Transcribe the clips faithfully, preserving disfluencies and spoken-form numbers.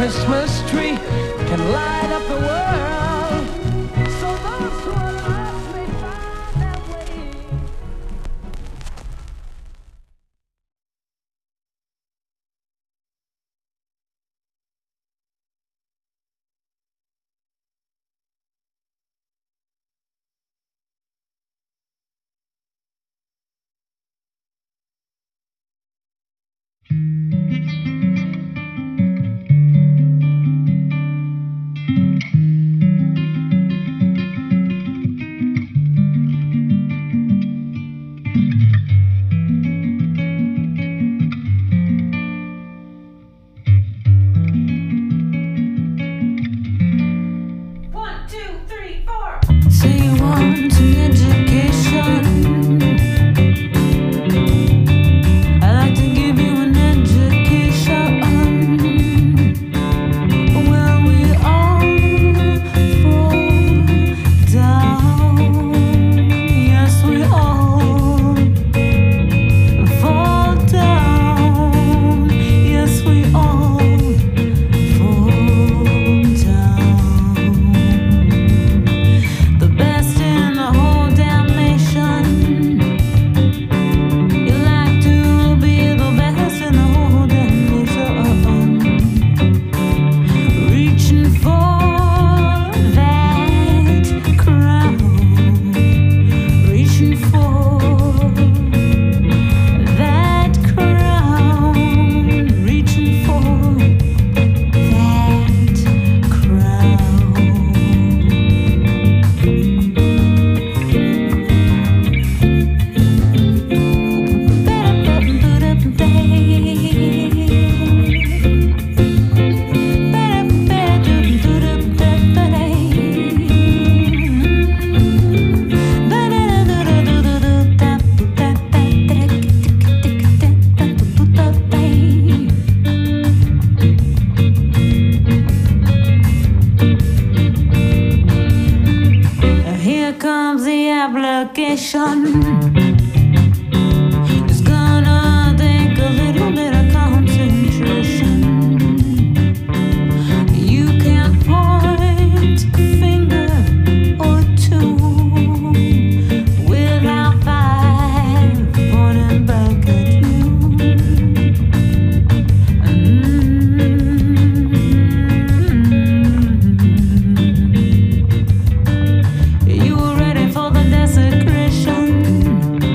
Christmas tree can light up the world. So those who are lost may find their way. It's gonna take a little bit of concentration. You can point a finger or two without five pointing back at you. Mm-hmm. You were ready for the desecration.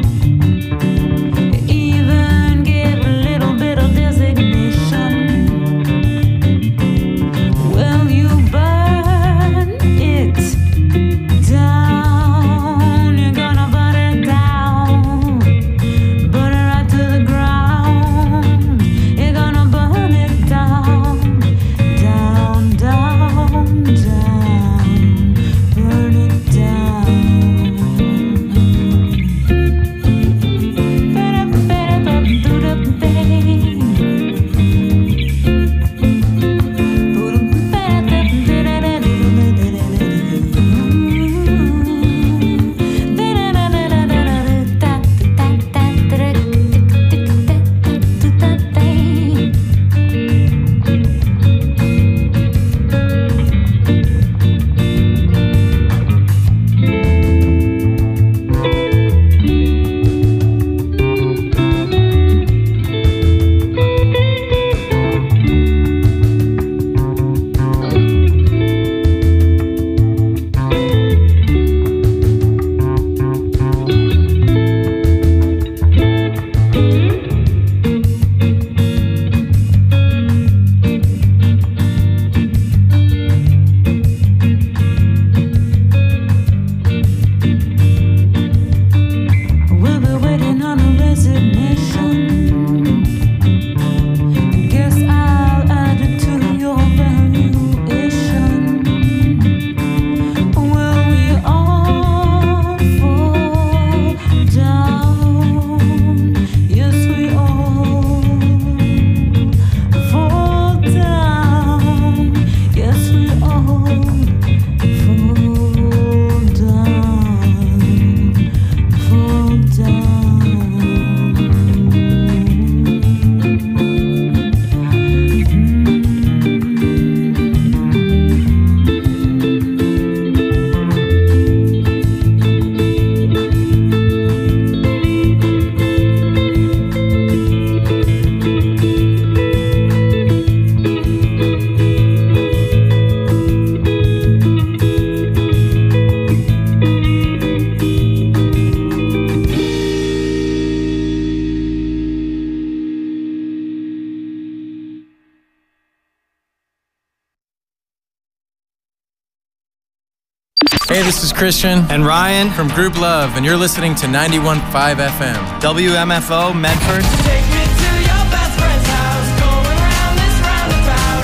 Hey, this is Christian and Ryan from Group Love, and you're listening to ninety-one point five F M. W M F O, Medford. Take me to your best friend's house, going round this roundabout,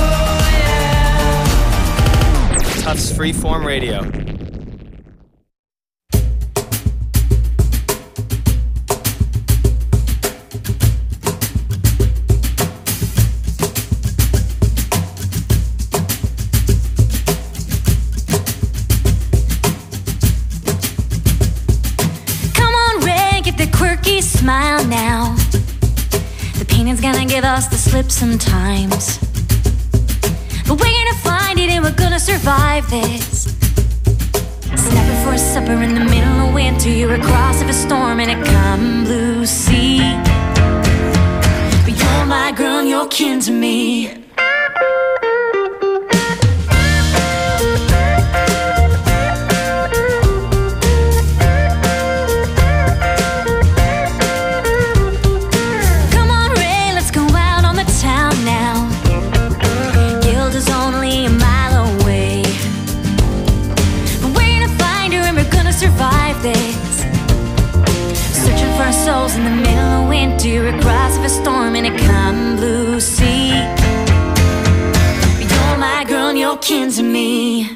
oh yeah. Tufts Freeform Radio. Smile now. The painting's gonna give us the slip sometimes, but we're gonna find it and we're gonna survive this. Snapping for a supper in the middle of winter, you're across of a storm in a calm blue sea. But you're my girl and you're kin to me. Souls in the middle of winter, across of a storm in a calm blue sea. You're my girl and you're kin to me.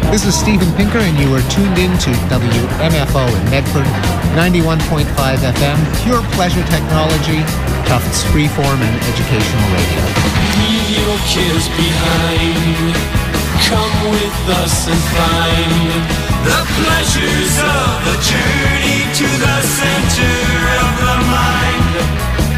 This is Steven Pinker, and you are tuned in to W M F O in Medford, ninety-one point five F M, pure pleasure technology, Tufts freeform and educational radio. Leave your cares behind. Come with us and find the pleasures of the journey to the center of the mind.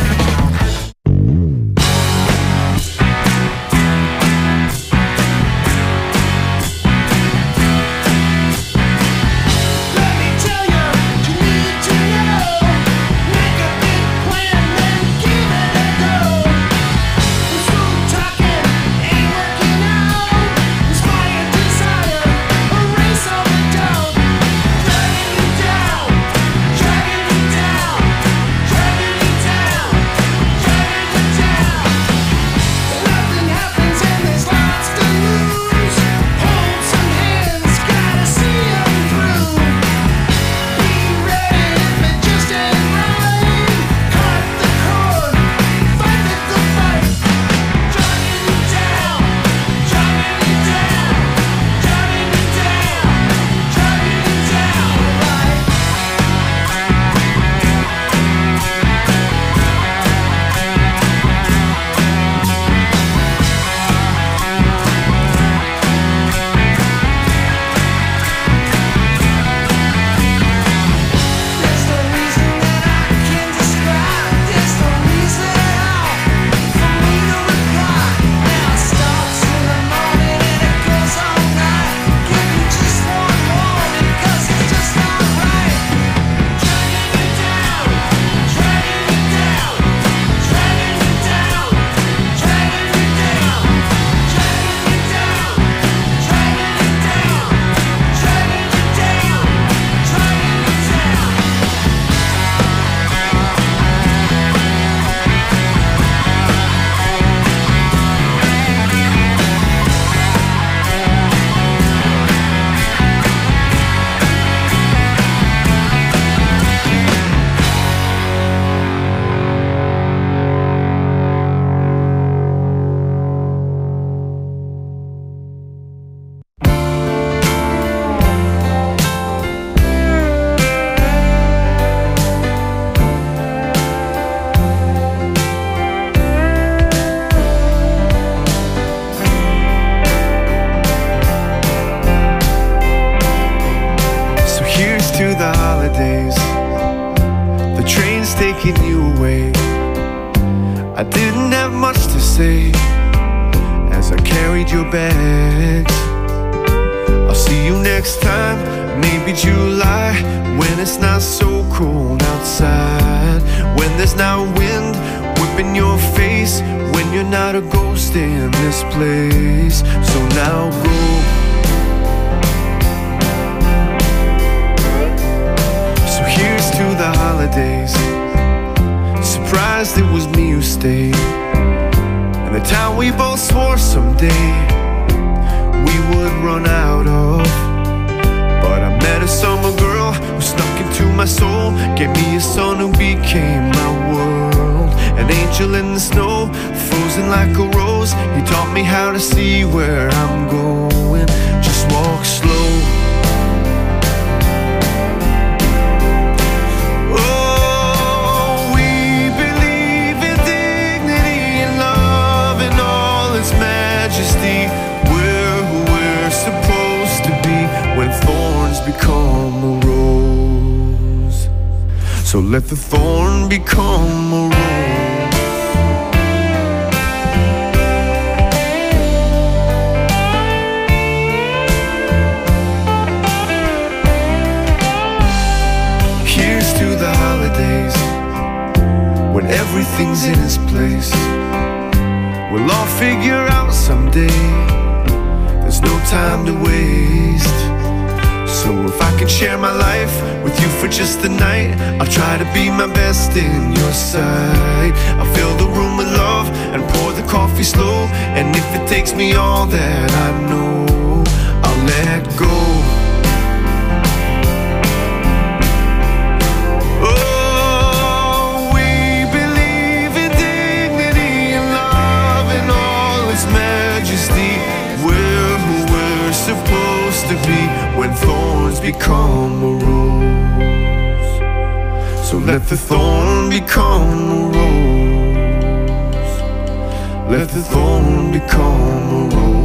So let the thorn become a rose. Here's to the holidays, when everything's in its place. We'll all figure out someday, there's no time to waste. So if I can share my life with you for just the night, I'll try to be my best in your sight. I'll fill the room with love and pour the coffee slow. And if it takes me all that I know, I'll let go. Oh, we believe in dignity and love and all its majesty. We're who we're supposed to be Let the thorn become a rose. Let the thorn become a rose.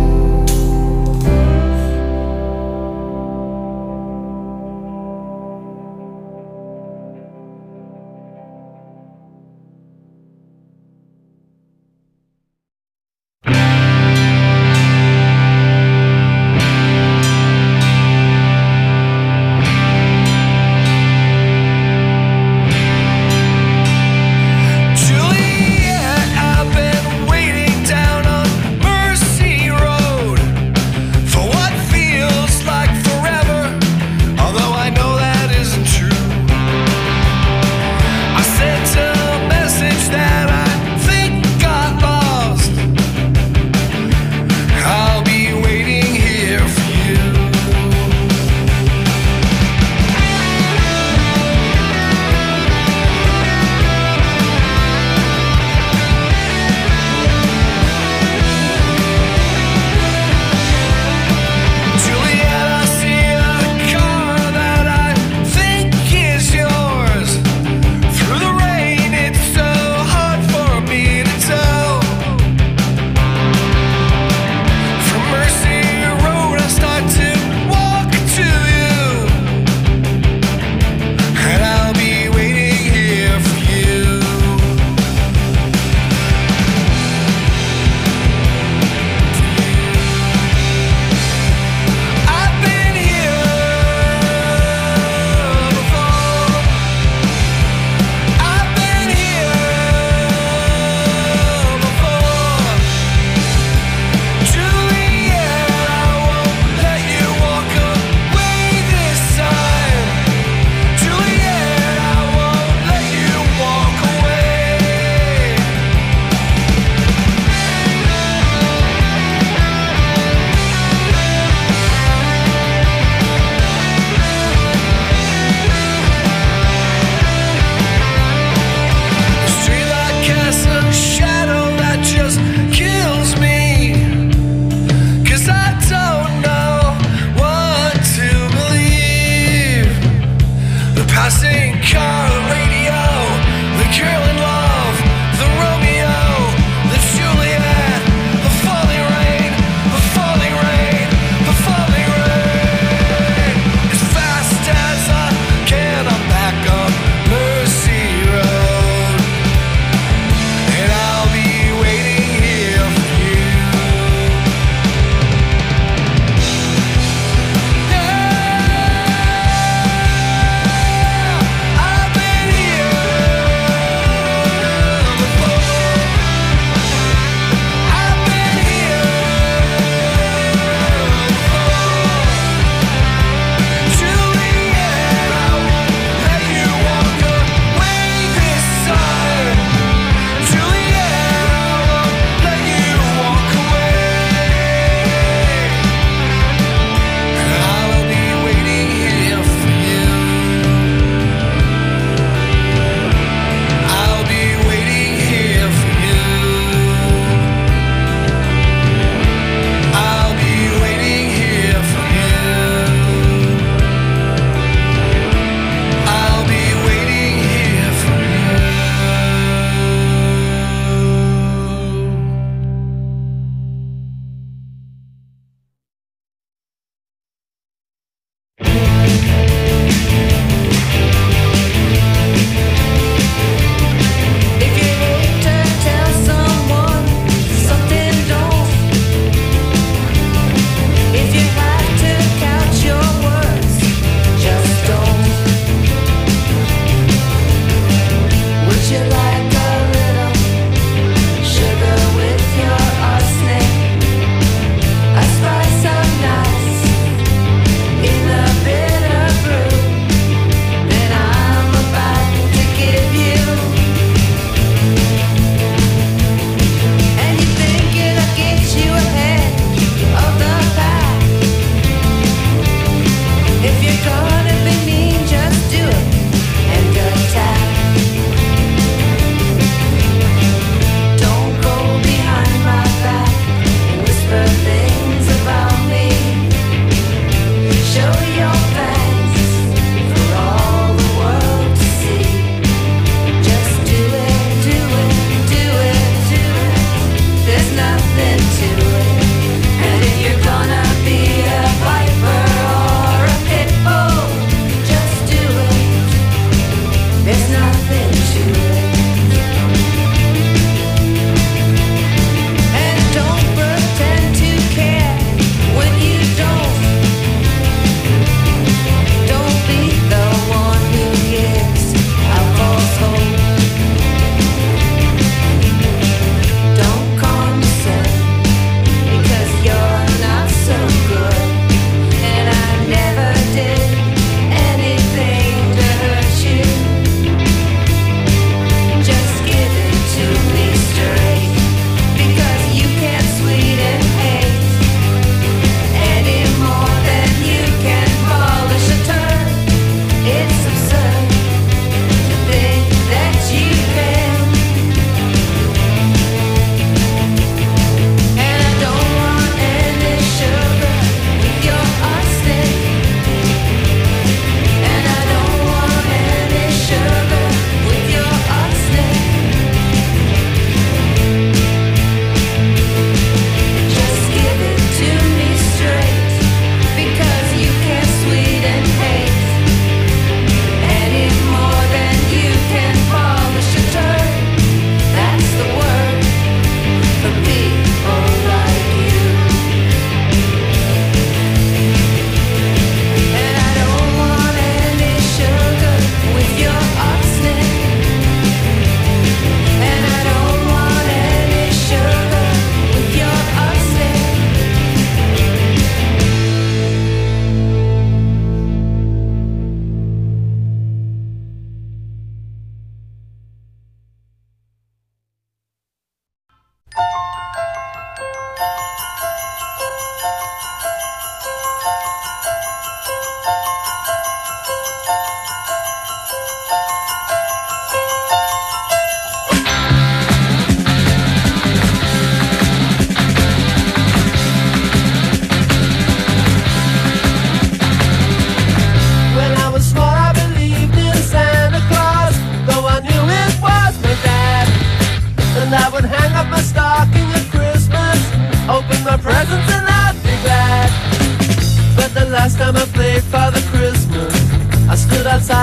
Juliet, I've been waiting down on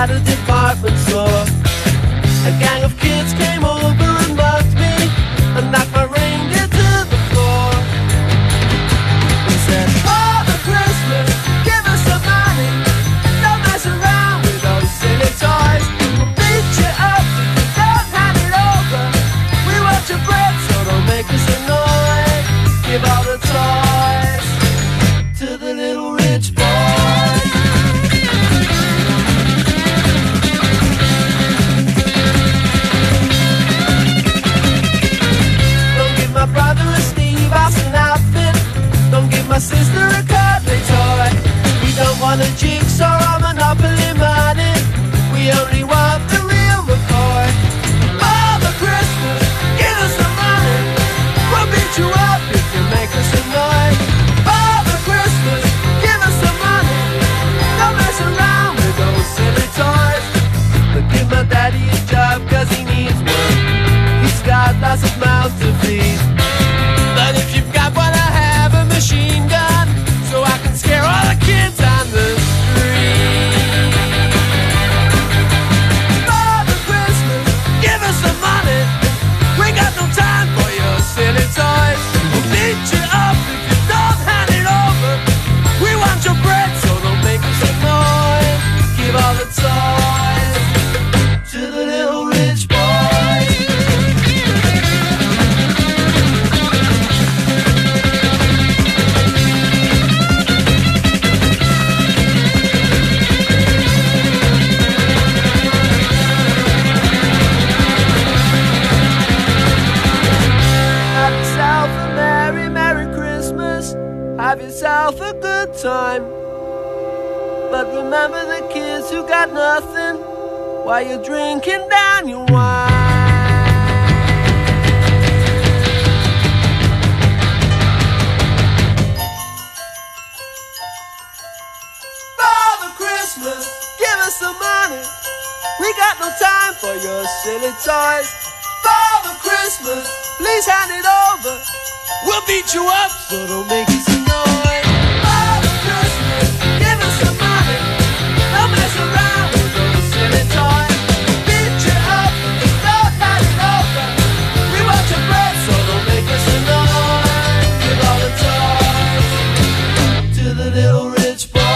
at a department store. A gang of kids came over and mugged me and knocked my reindeer to the floor. They said, Father Christmas, give us some money. Don't mess around with those silly toys. We'll beat you up if you don't hand it over. We want your bread, so don't make us annoyed. Give all the toys to the little rich boy. My sister a cuddly toy. We don't want a jigsaw or Monopoly money. We only want the real McCoy. Father Christmas, give us some money. We'll beat you up if you make us annoyed. Father Christmas, give us some money. Don't mess around with those silly toys. But give my daddy a job cause he needs one. He's got lots of mouths to feed. But if you've got what I have, a machine gun, so I can scare all the kids on the street. Father Christmas, give us some money. We got no time for your silly toys. We'll beat you up if you don't hand it over. We want your bread, so don't make us annoyed. Give all the toys to the little rich boy. Have yourself a good time. But remember the kids who got nothing while you're drinking down your wine. Father Christmas, give us some money. We got no time for your silly toys. Father Christmas, please hand it over. We'll beat you up, so don't make us annoyed. Father Christmas, give us some money. Don't mess around with those silly toys. Beat you up, don't hand it over. We want your bread, so don't make us annoyed. Give all the toys to the little rich boy.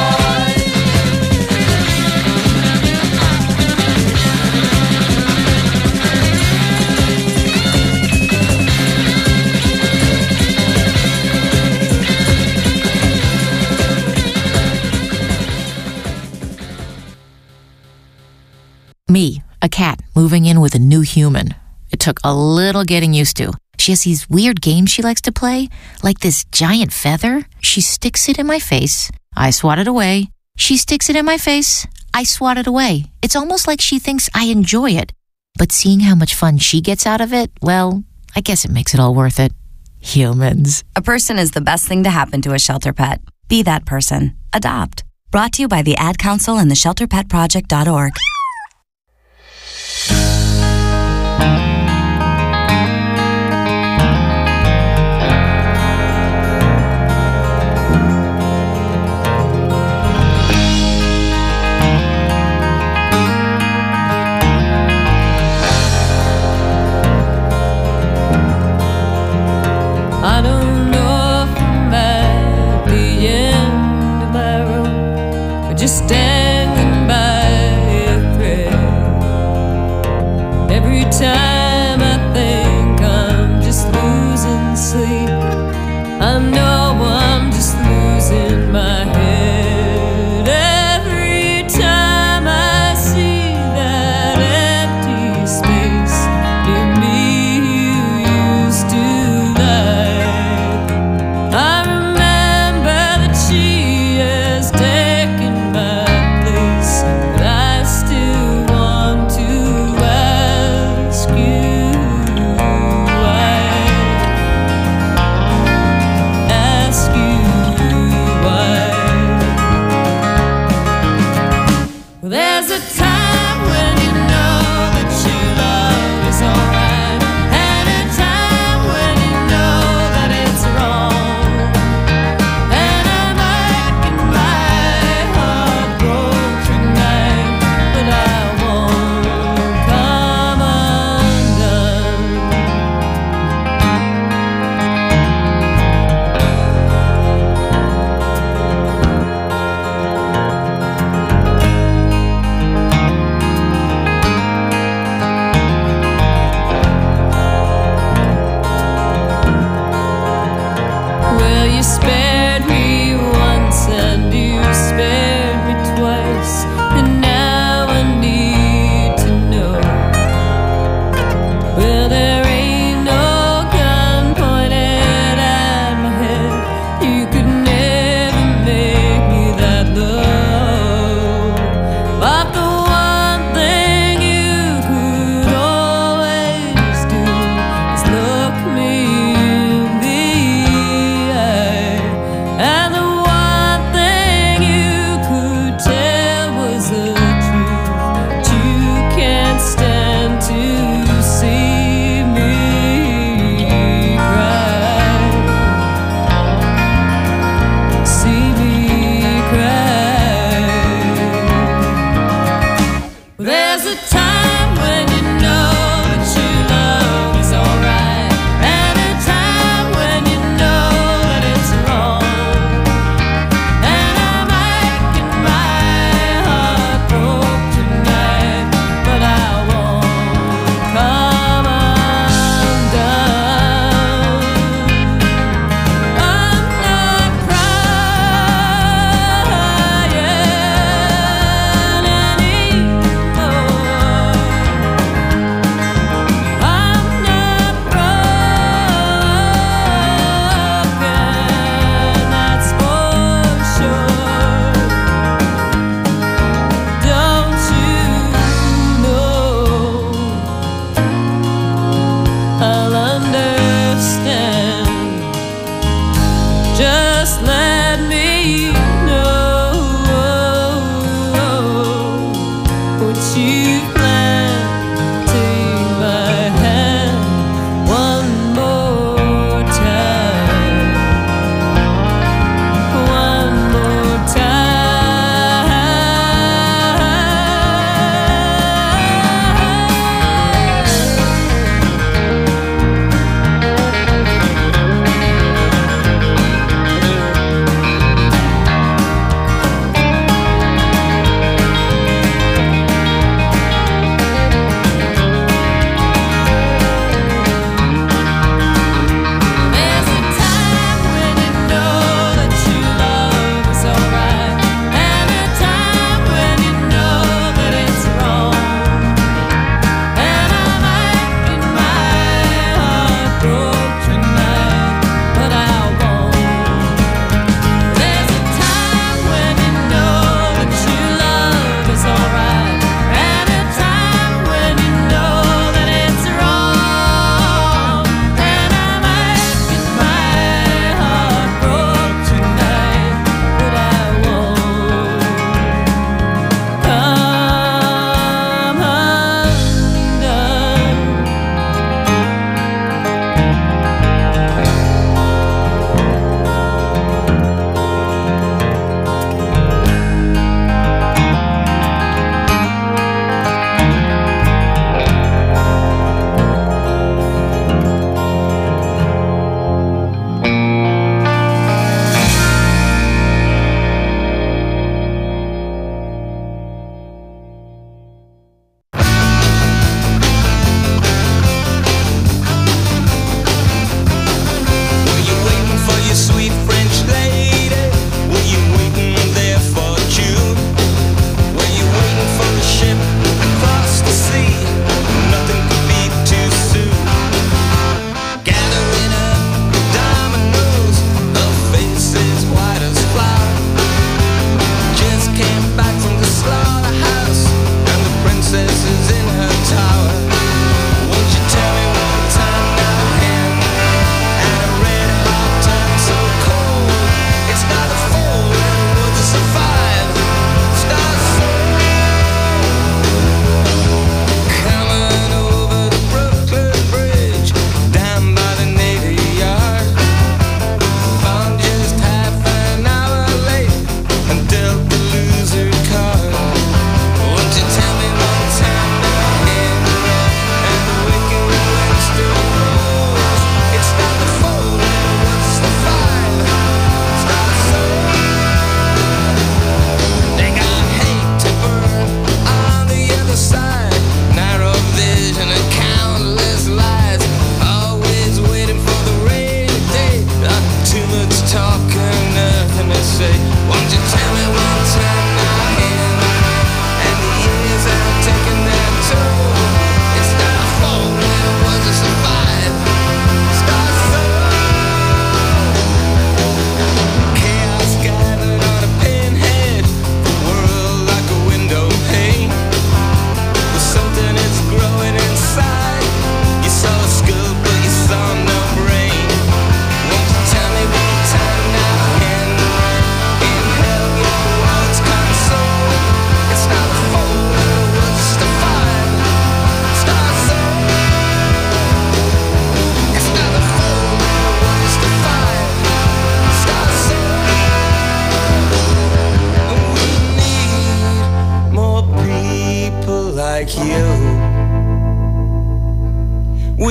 Me, a cat, moving in with a new human. It took a little getting used to. She has these weird games she likes to play, like this giant feather. She sticks it in my face. I swat it away. She sticks it in my face. I swat it away. It's almost like she thinks I enjoy it. But seeing how much fun she gets out of it, well, I guess it makes it all worth it. Humans. A person is the best thing to happen to a shelter pet. Be that person. Adopt. Brought to you by the Ad Council and the shelter pet project dot org. I don't know if I'm at the end of my rope or just standing by a thread. Every time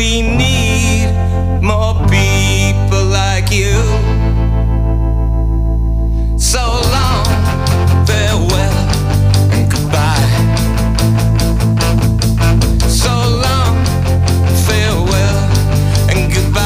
we need more people like you. So long, farewell, and goodbye. So long, farewell, and goodbye.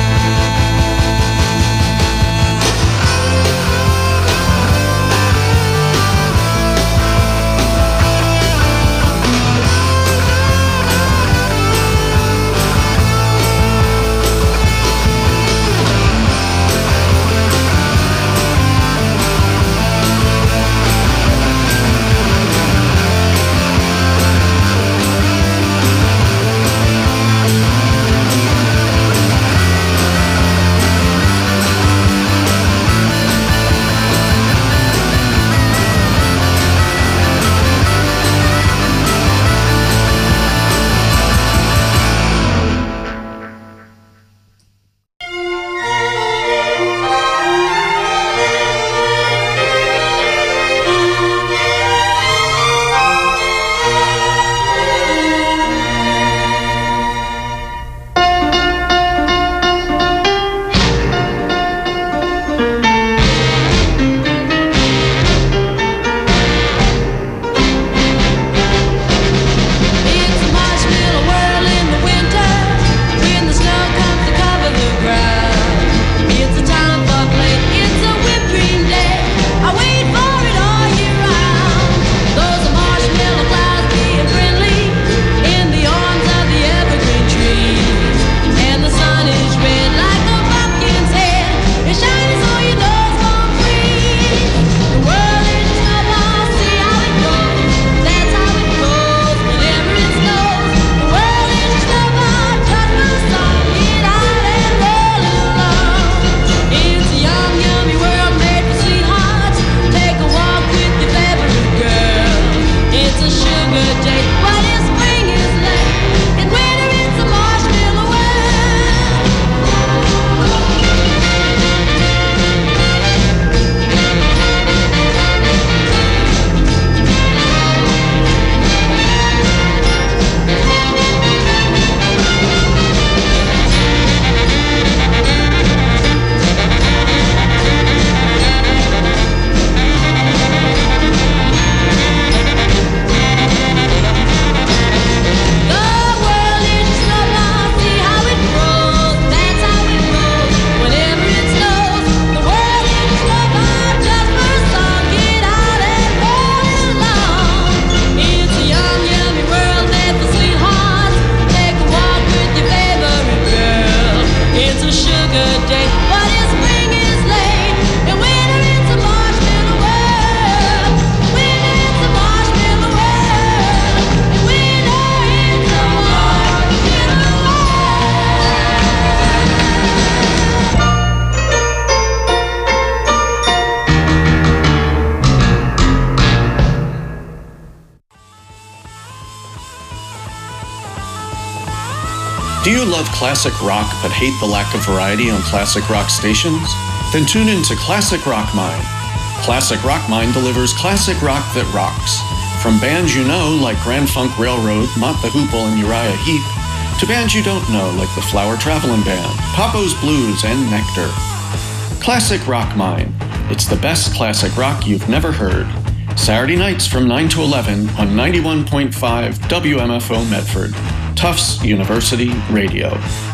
Do you love classic rock but hate the lack of variety on classic rock stations? Then tune in to Classic Rock Mine. Classic Rock Mine delivers classic rock that rocks. From bands you know like Grand Funk Railroad, Mott the Hoople, and Uriah Heep, to bands you don't know like the Flower Traveling Band, Papo's Blues, and Nectar. Classic Rock Mine. It's the best classic rock you've never heard. Saturday nights from nine to eleven on ninety-one point five W M F O Medford, Tufts University Radio.